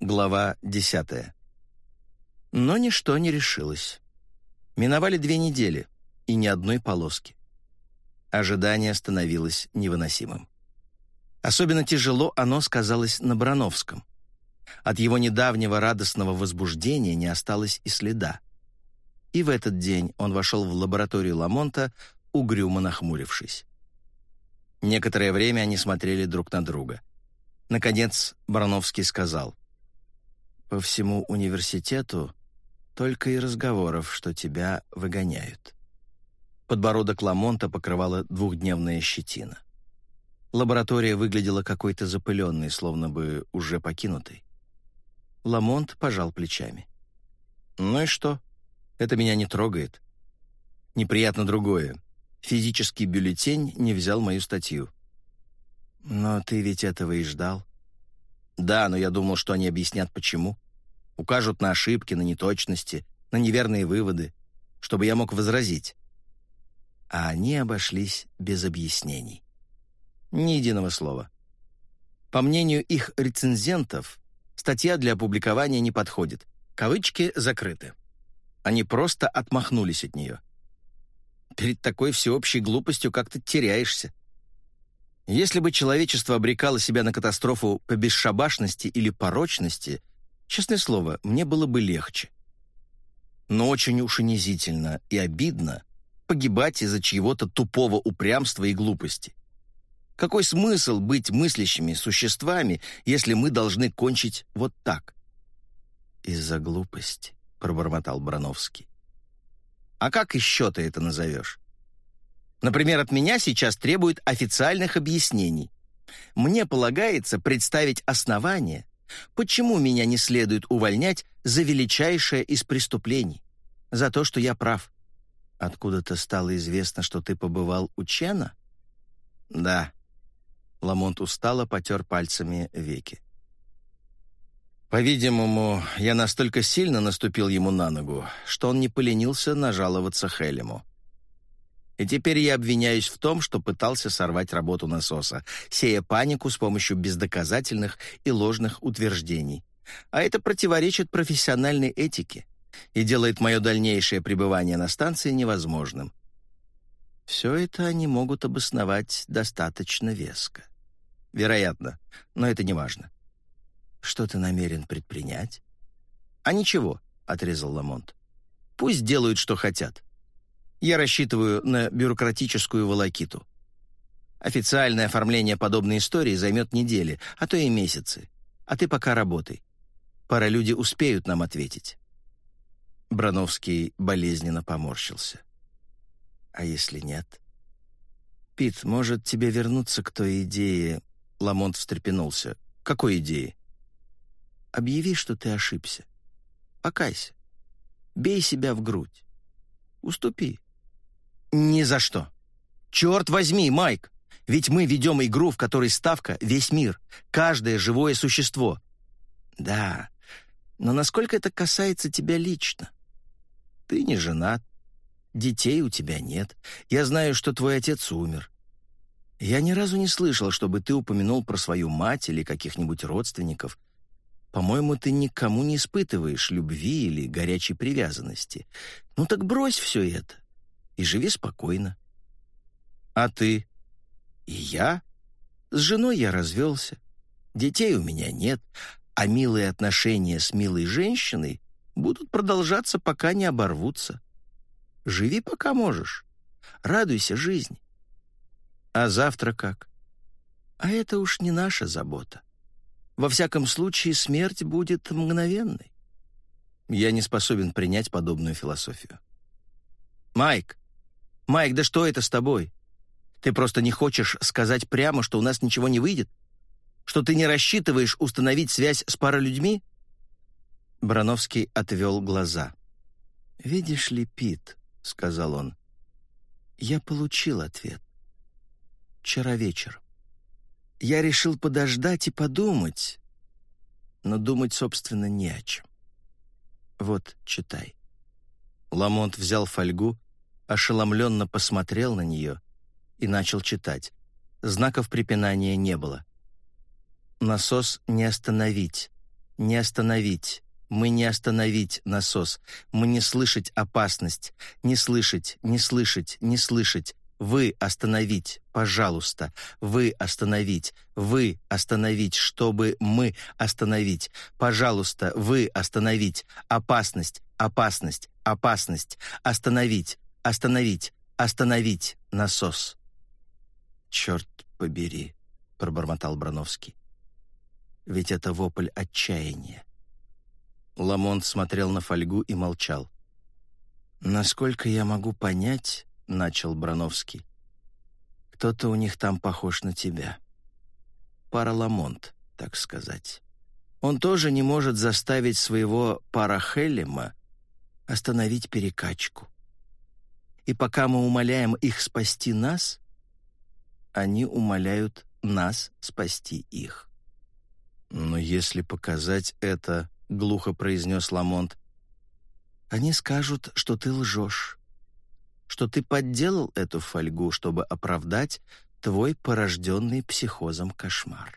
Глава 10. Но ничто не решилось. Миновали 2 недели, и ни одной полоски. Ожидание становилось невыносимым. Особенно тяжело оно сказалось на Барановском. От его недавнего радостного возбуждения не осталось и следа. И в этот день он вошел в лабораторию Ламонта, угрюмо нахмурившись. Некоторое время они смотрели друг на друга. Наконец Барановский сказал: «По всему университету только и разговоров, что тебя выгоняют». Подбородок Ламонта покрывала 2-дневная щетина. Лаборатория выглядела какой-то запыленной, словно бы уже покинутой. Ламонт пожал плечами. «Ну и что? Это меня не трогает. Неприятно другое. Физический бюллетень не взял мою статью». «Но ты ведь этого и ждал». «Да, но я думал, что они объяснят, почему. Укажут на ошибки, на неточности, на неверные выводы, чтобы я мог возразить». А они обошлись без объяснений. Ни единого слова. По мнению их рецензентов, статья для опубликования не подходит. Кавычки закрыты. Они просто отмахнулись от нее. Перед такой всеобщей глупостью как-то теряешься. Если бы человечество обрекало себя на катастрофу по бесшабашности или порочности, честное слово, мне было бы легче. Но очень уж унизительно и обидно погибать из-за чьего-то тупого упрямства и глупости. Какой смысл быть мыслящими существами, если мы должны кончить вот так? «Из-за глупости», — пробормотал Барановский. «А как еще ты это назовешь? Например, от меня сейчас требуют официальных объяснений. Мне полагается представить основания, почему меня не следует увольнять за величайшее из преступлений, за то, что я прав». «Откуда-то стало известно, что ты побывал у Чена?» «Да». Ламонт устало потер пальцами веки. По-видимому, я настолько сильно наступил ему на ногу, что он не поленился нажаловаться Хелему. И теперь я обвиняюсь в том, что пытался сорвать работу насоса, сея панику с помощью бездоказательных и ложных утверждений. А это противоречит профессиональной этике и делает мое дальнейшее пребывание на станции невозможным. Все это они могут обосновать достаточно веско. Вероятно, но это не важно. Что ты намерен предпринять? А ничего, отрезал Ламонт. Пусть делают, что хотят. Я рассчитываю на бюрократическую волокиту. Официальное оформление подобной истории займет недели, а то и месяцы. А ты пока работай. Паралюди успеют нам ответить. Барановский болезненно поморщился. А если нет? Пит, может, тебе вернуться к той идее? Ламонт встрепенулся. Какой идее? Объяви, что ты ошибся. Покайся. Бей себя в грудь. Уступи. Ни за что. Черт возьми, Майк! Ведь мы ведем игру, в которой ставка — весь мир, каждое живое существо. Да, но насколько это касается тебя лично? Ты не женат, детей у тебя нет. Я знаю, что твой отец умер. Я ни разу не слышал, чтобы ты упомянул про свою мать или каких-нибудь родственников. По-моему, ты никому не испытываешь любви или горячей привязанности. Ну так брось все это и живи спокойно. А ты? И я? С женой я развелся. Детей у меня нет, а милые отношения с милой женщиной будут продолжаться, пока не оборвутся. Живи, пока можешь. Радуйся жизни. А завтра как? А это уж не наша забота. Во всяком случае, смерть будет мгновенной. Я не способен принять подобную философию. Майк, да что это с тобой? Ты просто не хочешь сказать прямо, что у нас ничего не выйдет? Что ты не рассчитываешь установить связь с паралюдьми? Барановский отвел глаза. «Видишь ли, Пит, — сказал он, — я получил ответ. Вчера вечером. Я решил подождать и подумать, но думать, собственно, не о чем. Вот, читай». Ламонт взял фольгу, ошеломленно посмотрел на нее и начал читать. Знаков препинания не было. Насос не остановить, Не остановить. Мы не остановить насос. Мы не слышать опасность. Не слышать, не слышать, не слышать. Вы остановить, пожалуйста. Вы остановить. Вы остановить, чтобы мы остановить. Пожалуйста, вы остановить. Опасность, опасность, опасность. Остановить, остановить, остановить насос. «Черт побери», — пробормотал Брановский. «Ведь это вопль отчаяния». Ламонт смотрел на фольгу и молчал. «Насколько я могу понять, — начал Брановский, — кто-то у них там похож на тебя. Пара Ламонт, так сказать. Он тоже не может заставить своего пара Хеллема остановить перекачку. И пока мы умоляем их спасти нас, они умоляют нас спасти их». «Но если показать это, — глухо произнес Ламонт, — они скажут, что ты лжешь, что ты подделал эту фольгу, чтобы оправдать твой порожденный психозом кошмар.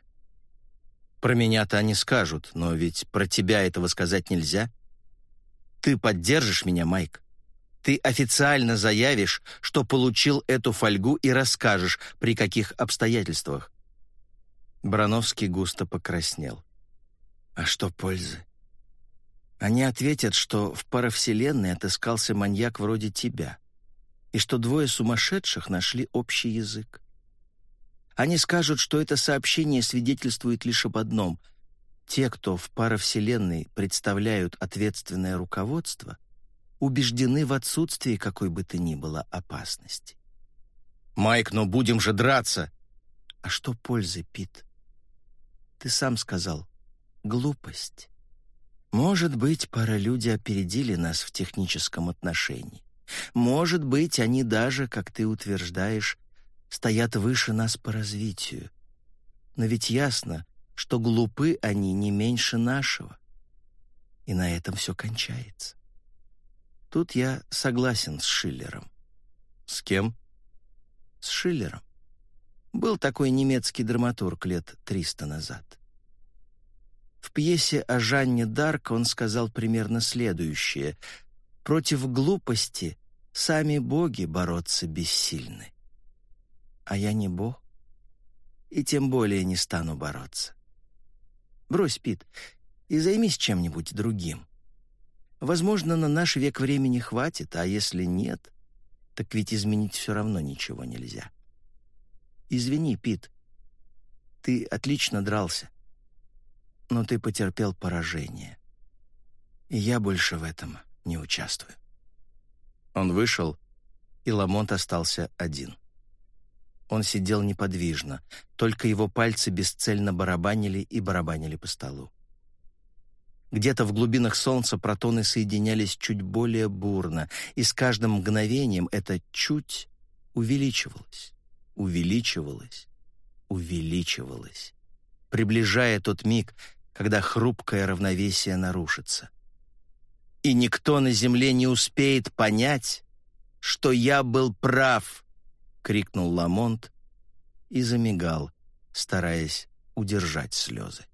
Про меня-то они скажут, но ведь про тебя этого сказать нельзя. Ты поддержишь меня, Майк? Ты официально заявишь, что получил эту фольгу и расскажешь, при каких обстоятельствах». Брановский густо покраснел. «А что пользы? Они ответят, что в парафвселенной отыскался маньяк вроде тебя, и что двое сумасшедших нашли общий язык. Они скажут, что это сообщение свидетельствует лишь об одном: те, кто в парафвселенной представляют ответственное руководство, убеждены в отсутствии какой бы то ни было опасности». «Майк, но будем же драться!» «А что пользы, Пит? Ты сам сказал, глупость. Может быть, паралюди опередили нас в техническом отношении. Может быть, они даже, как ты утверждаешь, стоят выше нас по развитию. Но ведь ясно, что глупы они не меньше нашего. И на этом все кончается. Тут я согласен с Шиллером». «С кем?» «С Шиллером. Был такой немецкий драматург лет 300 назад. В пьесе о Жанне д'Арк он сказал примерно следующее: «Против глупости сами боги бороться бессильны. А я не бог, и тем более не стану бороться. Брось, Пит, и займись чем-нибудь другим. Возможно, на наш век времени хватит, а если нет, так ведь изменить все равно ничего нельзя. Извини, Пит, ты отлично дрался, но ты потерпел поражение, и я больше в этом не участвую». Он вышел, и Ламонт остался один. Он сидел неподвижно, только его пальцы бесцельно барабанили и барабанили по столу. Где-то в глубинах солнца протоны соединялись чуть более бурно, и с каждым мгновением это «чуть» увеличивалось, увеличивалось, увеличивалось, приближая тот миг, когда хрупкое равновесие нарушится. «И никто на земле не успеет понять, что я был прав!» — крикнул Ламонт и замигал, стараясь удержать слезы.